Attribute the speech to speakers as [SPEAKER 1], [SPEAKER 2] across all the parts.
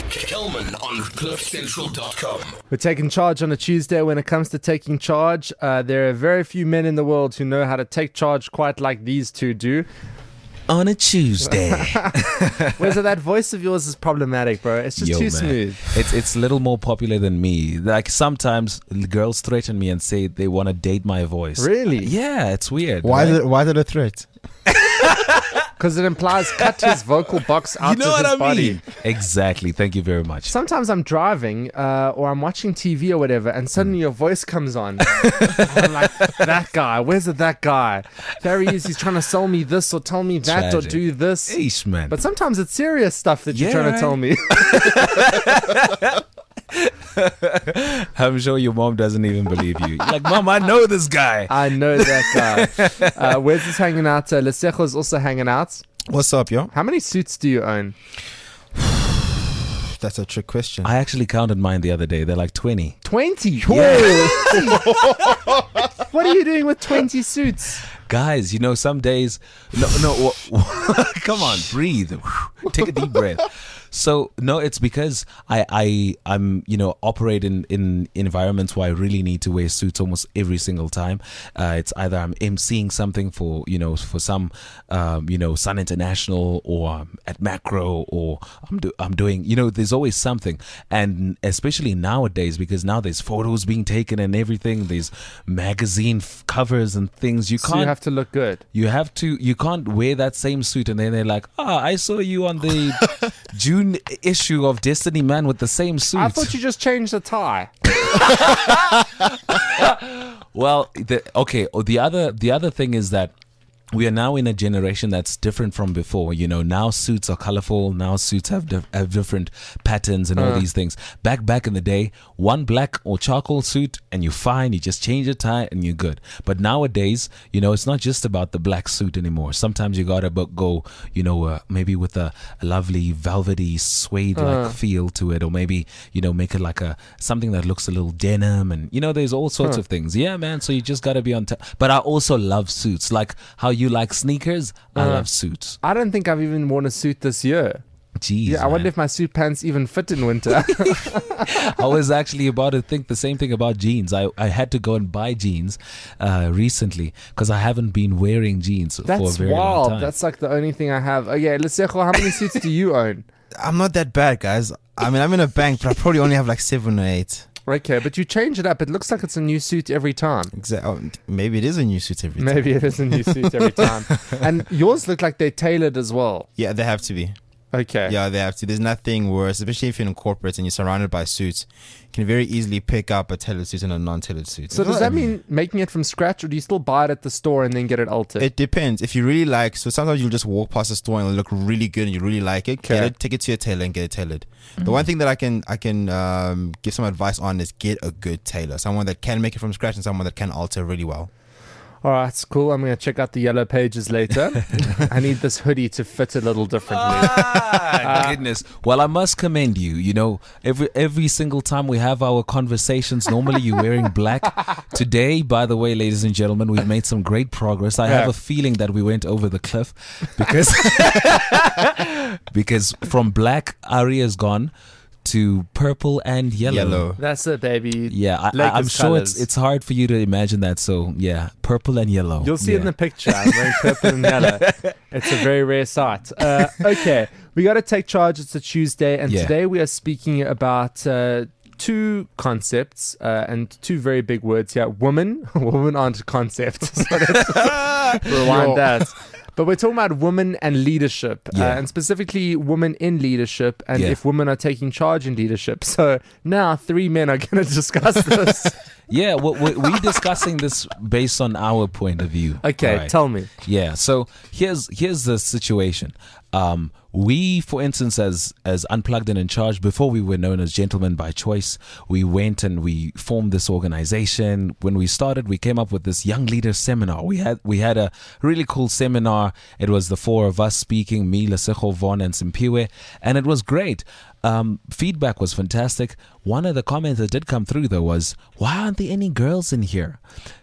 [SPEAKER 1] Kelman on CliffCentral.com.
[SPEAKER 2] We're taking charge on a Tuesday. When it comes to taking charge, there are very few men in the world who know how to take charge quite like these two do.
[SPEAKER 3] On a Tuesday.
[SPEAKER 2] Whether that voice of yours is problematic, bro. It's just too smooth.
[SPEAKER 3] It's a little more popular than me. Like sometimes girls threaten me and say they want to date my voice.
[SPEAKER 2] Really?
[SPEAKER 3] Yeah, it's weird.
[SPEAKER 4] Why
[SPEAKER 3] right?
[SPEAKER 4] is it a threat?
[SPEAKER 2] Because it implies cut his vocal box out
[SPEAKER 3] You know
[SPEAKER 2] of
[SPEAKER 3] what
[SPEAKER 2] his
[SPEAKER 3] I
[SPEAKER 2] body.
[SPEAKER 3] mean? Exactly. Thank you very much.
[SPEAKER 2] Sometimes I'm driving or I'm watching TV or whatever, and suddenly your voice comes on. I'm like, that guy. Where's that guy? There he is. He's trying to sell me this or tell me that
[SPEAKER 3] Tragic.
[SPEAKER 2] or do this.
[SPEAKER 3] Eesh, man.
[SPEAKER 2] But sometimes it's serious stuff that you're
[SPEAKER 3] Yeah,
[SPEAKER 2] trying to tell me.
[SPEAKER 3] I'm sure your mom doesn't even believe you. You're like, Mom, I know this guy.
[SPEAKER 2] I know that guy. Where's this hanging out? Lesejo's also hanging out.
[SPEAKER 4] What's up, yo?
[SPEAKER 2] How many suits do you own?
[SPEAKER 4] That's a trick question.
[SPEAKER 3] I actually counted mine the other day. They're like 20.
[SPEAKER 2] 20?
[SPEAKER 3] Yeah.
[SPEAKER 2] What are you doing with 20 suits?
[SPEAKER 3] Guys, you know, some days... No, come on, breathe. Take a deep breath. So, no, it's because I'm, you know, operate in environments where I really need to wear suits almost every single time. It's either I'm emceeing something for, you know, for some, you know, Sun International, or I'm at Macro, or I'm doing, you know, there's always something. And especially nowadays, because now there's photos being taken and everything, there's magazine covers and things. You
[SPEAKER 2] have to look good.
[SPEAKER 3] You can't wear that same suit and then they're like, I saw you on the June issue of Destiny Man with the same suit.
[SPEAKER 2] I thought you just changed the tie.
[SPEAKER 3] Well, the other thing is that we are now in a generation that's different from before. You know, now suits are colorful. Now suits have different patterns and all these things. Back in the day, one black or charcoal suit and you're fine. You just change your tie and you're good. But nowadays, you know, it's not just about the black suit anymore. Sometimes you gotta go, you know, maybe with a lovely velvety suede-like feel to it, or maybe, you know, make it like something that looks a little denim, and you know, there's all sorts of things. Yeah, man. So you just gotta be on top. But I also love suits, like how you like sneakers. I love suits.
[SPEAKER 2] I don't think I've even worn a suit this year.
[SPEAKER 3] Jeez,
[SPEAKER 2] Yeah, I wonder if my suit pants even fit in winter.
[SPEAKER 3] I was actually about to think the same thing about jeans. I had to go and buy jeans recently because I haven't been wearing jeans for a
[SPEAKER 2] That's
[SPEAKER 3] very long
[SPEAKER 2] wild.
[SPEAKER 3] time.
[SPEAKER 2] That's like the only thing I have. Okay, Lesejo, how many suits do you own?
[SPEAKER 4] I'm not that bad, guys. I mean, I'm in a bank, but I probably only have like 7 or 8.
[SPEAKER 2] Okay, but you change it up. It looks like it's a new suit every time.
[SPEAKER 4] Exactly. Oh, maybe it is a new suit every time.
[SPEAKER 2] Maybe it is a new suit every time. And yours look like they're tailored as well.
[SPEAKER 4] Yeah, they have to be.
[SPEAKER 2] Okay.
[SPEAKER 4] Yeah, they have to. There's nothing worse, especially if you're in corporate and you're surrounded by suits. You can very easily pick up a tailored suit and a non-tailored suit.
[SPEAKER 2] So does that mean making it from scratch, or do you still buy it at the store and then get it altered?
[SPEAKER 4] It depends. If you really like, so sometimes you'll just walk past the store and it'll look really good and you really like it.
[SPEAKER 2] Okay.
[SPEAKER 4] Get it, take it to your tailor and get it tailored. The one thing that I can give some advice on is get a good tailor, someone that can make it from scratch and someone that can alter really well.
[SPEAKER 2] All right, it's cool. I'm going to check out the yellow pages later. I need this hoodie to fit a little differently.
[SPEAKER 3] Goodness. Well, I must commend you. You know, every single time we have our conversations, normally you're wearing black. Today, by the way, ladies and gentlemen, we've made some great progress. I have a feeling that we went over the cliff because because from black, Ari has gone to purple and yellow.
[SPEAKER 2] That's it, baby.
[SPEAKER 3] Yeah, I'm
[SPEAKER 2] Lakers
[SPEAKER 3] sure
[SPEAKER 2] colours.
[SPEAKER 3] it's hard for you to imagine that. So yeah, purple and yellow.
[SPEAKER 2] You'll see it in the picture. I'm wearing purple and yellow. It's a very rare sight. Okay, we got to take charge. It's a Tuesday, and today we are speaking about two concepts and two very big words here. Women aren't concepts. So rewind that. But we're talking about women and leadership, and specifically women in leadership, and if women are taking charge in leadership. So now 3 men are going to discuss this.
[SPEAKER 3] Yeah, well, we're discussing this based on our point of view.
[SPEAKER 2] Okay, tell me.
[SPEAKER 3] Yeah, so here's the situation. We, for instance, as Unplugged and In Charge, before we were known as Gentlemen by Choice, we went and we formed this organization. When we started, we came up with this Young Leaders Seminar. We had a really cool seminar. It was the 4 of us speaking, me, Lesejo, Von, and Simpiwe, and it was great. Feedback was fantastic. One of the comments that did come through, though, was, why aren't there any girls in here?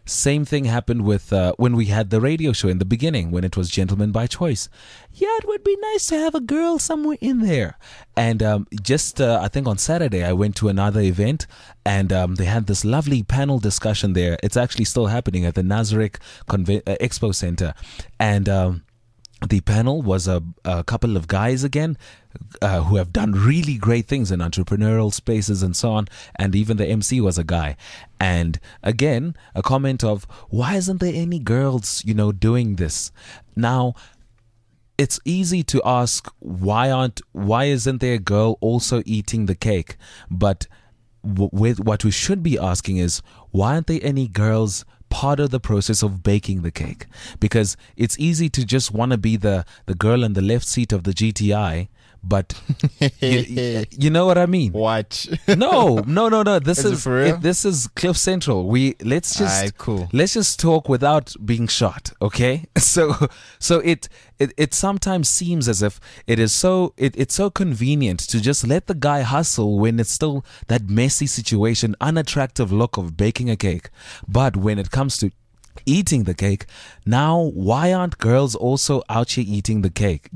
[SPEAKER 3] same thing happened with when we had the radio show in the beginning, when it was Gentlemen by Choice. Yeah, it would be nice to have a girl somewhere in there. And I think on Saturday, I went to another event, and they had this lovely panel discussion there. It's actually still happening at the Nazareth Expo Center. And the panel was a couple of guys again who have done really great things in entrepreneurial spaces and so on. And even the MC was a guy. And again, a comment of, why isn't there any girls, doing this? Now, it's easy to ask, why isn't there a girl also eating the cake? But what we should be asking is, why aren't there any girls part of the process of baking the cake? Because it's easy to just want to be the girl in the left seat of the GTI, but you know what I mean?
[SPEAKER 4] Watch.
[SPEAKER 3] No. This
[SPEAKER 4] Is it for real?
[SPEAKER 3] this is Cliff Central. Let's just talk without being shot, okay? So it sometimes seems as if it's so convenient to just let the guy hustle when it's still that messy situation, unattractive look of baking a cake. But when it comes to eating the cake, now why aren't girls also out here eating the cake?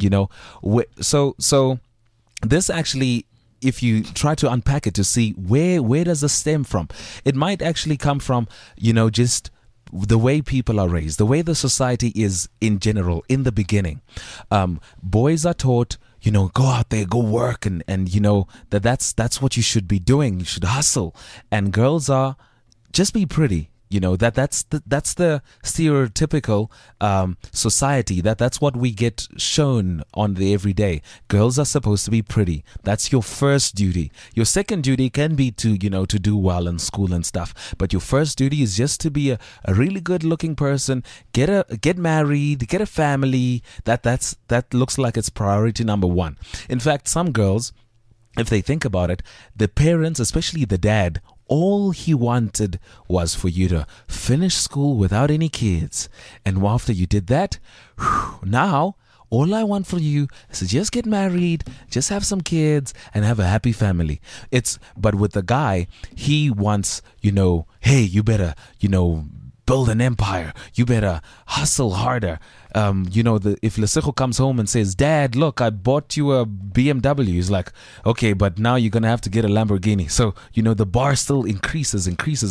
[SPEAKER 3] So this actually, if you try to unpack it to see where does this stem from, it might actually come from just the way people are raised, the way the society is in general. In the beginning, boys are taught, go out there, go work, and that's what you should be doing. You should hustle. And girls are just be pretty. That's the stereotypical society. That's what we get shown on the everyday. Girls are supposed to be pretty. That's your first duty. Your second duty can be to do well in school and stuff. But your first duty is just to be a really good looking person. Get married, get a family. That looks like it's priority number one. In fact, some girls, if they think about it, the parents, especially the dad, all he wanted was for you to finish school without any kids. And after you did that, now all I want for you is to just get married, just have some kids, and have a happy family. But with the guy, he wants, hey, you better, build an empire. You better hustle harder. If Lesego comes home and says, Dad, look, I bought you a BMW. He's like, okay, but now you're going to have to get a Lamborghini. So, the bar still increases.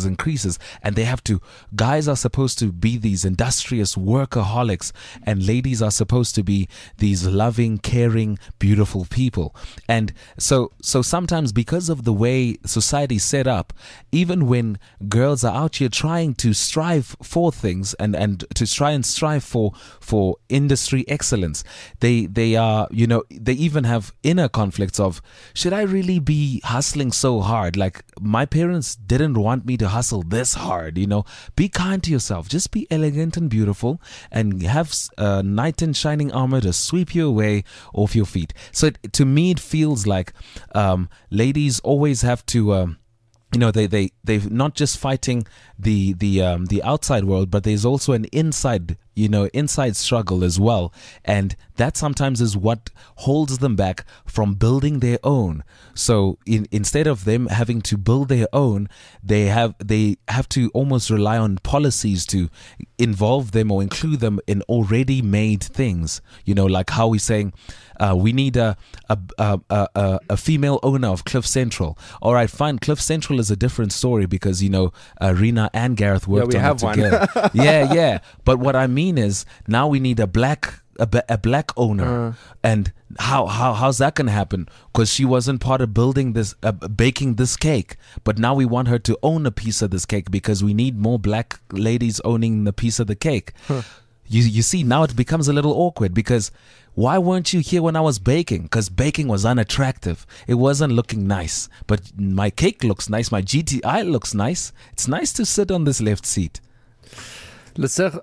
[SPEAKER 3] And guys are supposed to be these industrious workaholics, and ladies are supposed to be these loving, caring, beautiful people. And so sometimes, because of the way society's set up, even when girls are out here trying to strive for things and to try and strive for industry excellence, they are, they even have inner conflicts of, should I really be hustling so hard? Like, my parents didn't want me to hustle this hard. Be kind to yourself, just be elegant and beautiful, and have knight in shining armor to sweep you away off your feet. So to me, it feels like ladies always have to they're not just fighting the outside world, but there's also an inside struggle as well. And that sometimes is what holds them back from building their own. So instead of them having to build their own, they have to almost rely on policies to involve them or include them in already made things. Like how we're saying, we need a female owner of Cliff Central. All right, fine. Cliff Central is a different story because Rena and Gareth worked on it together. yeah. But what I mean is, now we need a black owner. And how's that gonna happen? Because she wasn't part of building this, baking this cake. But now we want her to own a piece of this cake because we need more black ladies owning the piece of the cake. You see, now it becomes a little awkward because why weren't you here when I was baking? Because baking was unattractive. It wasn't looking nice. But my cake looks nice. My GTI looks nice. It's nice to sit on this left seat.
[SPEAKER 2] Lesego.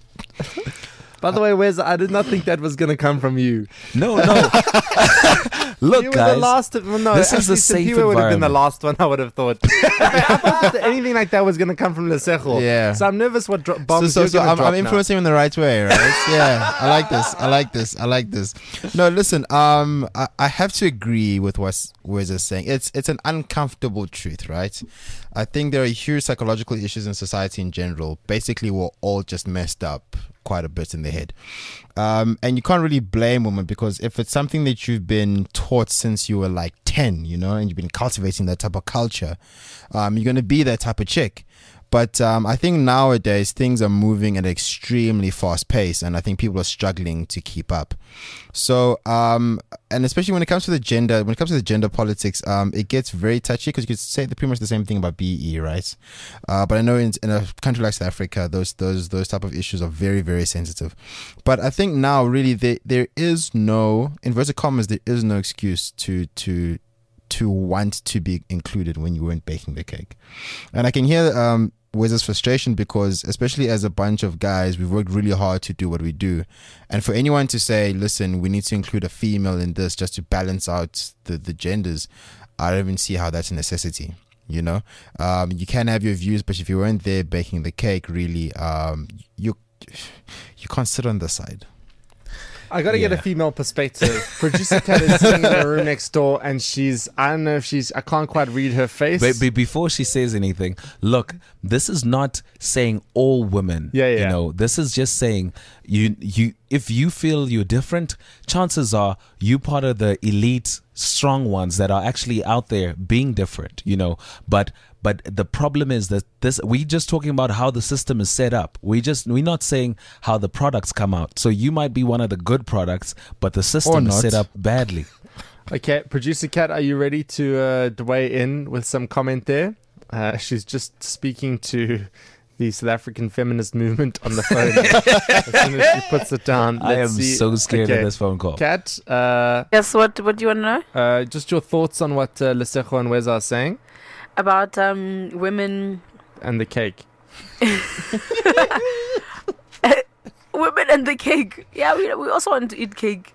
[SPEAKER 2] By the way, Wes, I did not think that was going to come from you.
[SPEAKER 3] No. Look,
[SPEAKER 2] You were
[SPEAKER 3] guys,
[SPEAKER 2] the last. No,
[SPEAKER 3] this is a
[SPEAKER 2] actually,
[SPEAKER 3] safe
[SPEAKER 2] Simpiwe would have been the
[SPEAKER 3] environment.
[SPEAKER 2] last one. I would have thought. I thought that anything like that was going to come from Lesego.
[SPEAKER 4] Yeah.
[SPEAKER 2] So I'm nervous what bombs
[SPEAKER 4] So
[SPEAKER 2] you're going to
[SPEAKER 4] I'm
[SPEAKER 2] drop
[SPEAKER 4] influencing him in the right way, right? Yeah, I like this. No, listen. I have to agree with what Wes is saying. It's an uncomfortable truth, right? I think there are huge psychological issues in society in general. Basically, we're all just messed up quite a bit in the head. And you can't really blame women, because if it's something that you've been taught since you were like 10, and you've been cultivating that type of culture, you're going to be that type of chick. But I think nowadays things are moving at an extremely fast pace, and I think people are struggling to keep up. So, and especially when it comes to the gender politics, it gets very touchy, because you could say pretty much the same thing about BE, right? But I know in a country like South Africa, those type of issues are very, very sensitive. But I think now really there is no, inverted commas, there is no excuse to want to be included when you weren't baking the cake. And I can hear Wes's frustration, because especially as a bunch of guys, we've worked really hard to do what we do, and for anyone to say, listen, we need to include a female in this just to balance out the genders, I don't even see how that's a necessity. You can have your views, but if you weren't there baking the cake, really, you can't sit on the side.
[SPEAKER 2] I got to get a female perspective. Producer Kat is sitting in the room next door, and I can't quite read her face.
[SPEAKER 3] But before she says anything, look, this is not saying all women.
[SPEAKER 2] Yeah.
[SPEAKER 3] This is just saying you if you feel you're different, chances are you part of the elite strong ones that are actually out there being different, but the problem is that we're just talking about how the system is set up. We're not saying how the products come out. So you might be one of the good products, but the system is set up badly.
[SPEAKER 2] Okay, Producer Kat, are you ready to weigh in with some comment there? She's just speaking to the South African feminist movement on the phone. As soon as she puts it down,
[SPEAKER 3] I am so scared of this phone call.
[SPEAKER 2] Kat,
[SPEAKER 5] yes, what do you want to know?
[SPEAKER 2] Just your thoughts on what Lesego and Wes are saying
[SPEAKER 5] about women
[SPEAKER 2] and the cake.
[SPEAKER 5] Women and the cake. Yeah, we also want to eat cake.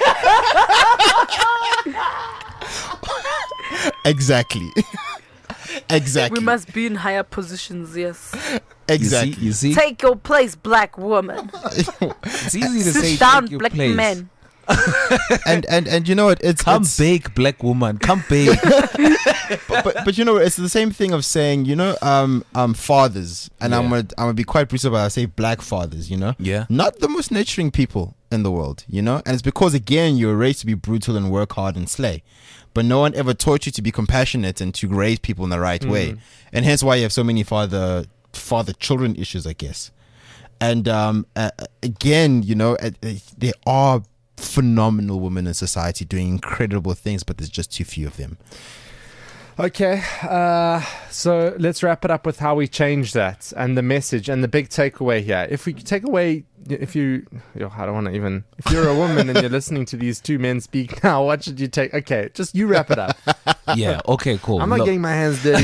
[SPEAKER 4] Exactly.
[SPEAKER 5] We must be in higher positions, yes.
[SPEAKER 4] Exactly.
[SPEAKER 3] You see?
[SPEAKER 5] Take your place, black woman.
[SPEAKER 3] It's easy to say
[SPEAKER 5] Sit down,
[SPEAKER 3] take your
[SPEAKER 5] black
[SPEAKER 3] place.
[SPEAKER 5] man.
[SPEAKER 4] and you know what?
[SPEAKER 3] Come bake, black woman. Come bake.
[SPEAKER 4] but it's the same thing of saying, fathers, and I'm gonna be quite brutal about it. I say black fathers,
[SPEAKER 3] Yeah.
[SPEAKER 4] not the most nurturing people in the world, and it's because again you're raised to be brutal and work hard and slay, but no one ever taught you to be compassionate and to raise people in the right way, and hence why you have so many father children issues, I guess. And again, there are phenomenal women in society doing incredible things, but there's just too few of them.
[SPEAKER 2] Okay, so let's wrap it up with how we change that and the message and the big takeaway here. If we take away, if you're a woman and you're listening to these two men speak now, what should you take? Okay, just you wrap it up.
[SPEAKER 3] Yeah, okay, cool.
[SPEAKER 2] I'm not getting my hands dirty.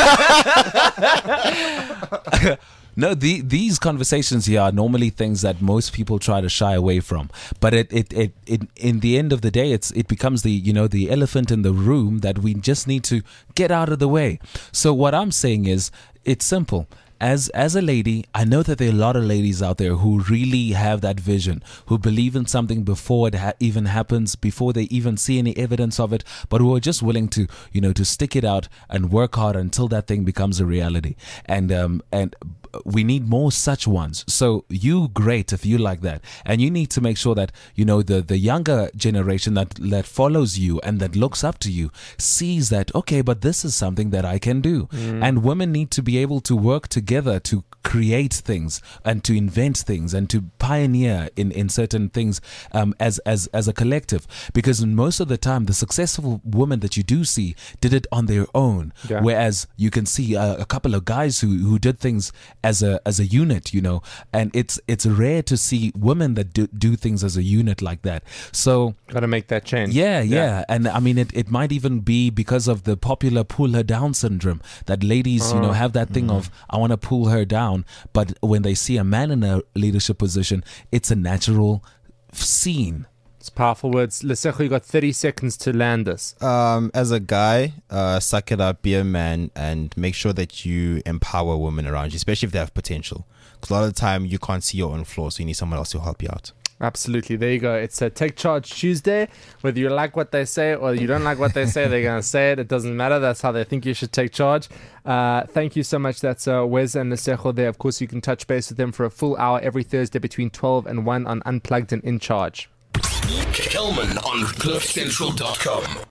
[SPEAKER 3] No, these conversations here are normally things that most people try to shy away from. But it in the end of the day, it becomes the elephant in the room that we just need to get out of the way. So what I'm saying is, it's simple. As a lady, I know that there are a lot of ladies out there who really have that vision, who believe in something before it even happens, before they even see any evidence of it, but who are just willing to, to stick it out and work hard until that thing becomes a reality. And we need more such ones. So great if you like that, and you need to make sure that the younger generation that follows you and that looks up to you sees that, okay, but this is something that I can do. And women need to be able to work together to create things and to invent things and to pioneer in certain things as a collective, because most of the time the successful women that you do see did it on their own, whereas you can see a couple of guys who did things as a unit, and it's rare to see women that do things as a unit like that. So
[SPEAKER 2] gotta make that change.
[SPEAKER 3] Yeah. And I mean, it might even be because of the popular pull her down syndrome, that ladies have that thing of, I want to pull her down, but when they see a man in a leadership position, it's a natural scene.
[SPEAKER 2] It's powerful words. Lesego, you got 30 seconds to land this.
[SPEAKER 4] As a guy, suck it up, be a man, and make sure that you empower women around you, especially if they have potential. Because a lot of the time you can't see your own flaws, so you need someone else to help you out.
[SPEAKER 2] Absolutely. There you go. It's a Take Charge Tuesday. Whether you like what they say or you don't like what they say, they're going to say it. It doesn't matter. That's how they think you should take charge. Thank you so much. That's Wes and Lesego there. Of course, you can touch base with them for a full hour every Thursday between 12 and 1 on Unplugged and In Charge.
[SPEAKER 1] Kelman on CliffCentral.com.